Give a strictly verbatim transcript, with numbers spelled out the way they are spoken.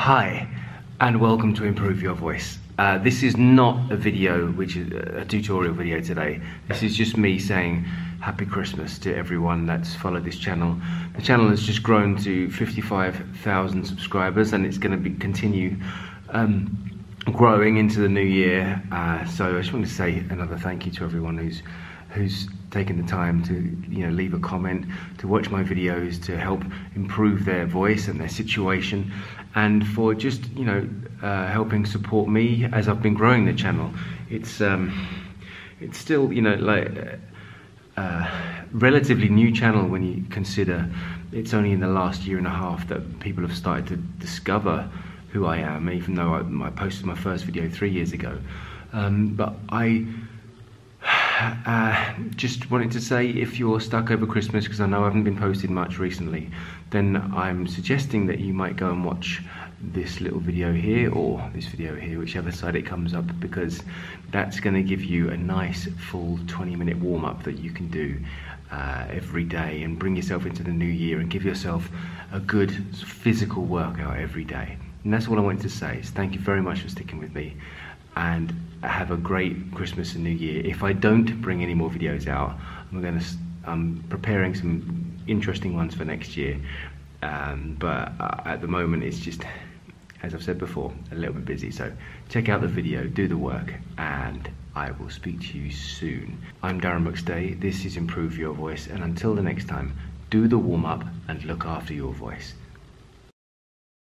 Hi, and welcome to Improve Your Voice. Uh, this is not a video, which is a tutorial video today. This is just me saying Happy Christmas to everyone that's followed this channel. The channel has just grown to fifty-five thousand subscribers, and it's going to be continue um, growing into the new year. Uh, so I just want to say another thank you to everyone who's who's taken the time to you know leave a comment, to watch my videos, to help improve their voice and their situation, and for just you know uh, helping support me as I've been growing the channel. It's um, it's still you know like a relatively new channel when you consider it's only in the last year and a half that people have started to discover who I am, even though I, I posted my first video three years ago. Um, but I Uh, just wanted to say, if you're stuck over Christmas, because I know I haven't been posting much recently, then I'm suggesting that you might go and watch this little video here, or this video here, whichever side it comes up, because that's going to give you a nice full twenty minute warm-up that you can do uh, every day and bring yourself into the new year and give yourself a good physical workout every day. And that's all I wanted to say. So thank you very much for sticking with me, and have a great Christmas and New Year. If I don't bring any more videos out, I'm going to I'm preparing some interesting ones for next year. Um, but uh, at the moment, it's just, as I've said before, a little bit busy. So check out the video, do the work, and I will speak to you soon. I'm Darren McStay. This is Improve Your Voice, and until the next time, do the warm up and look after your voice.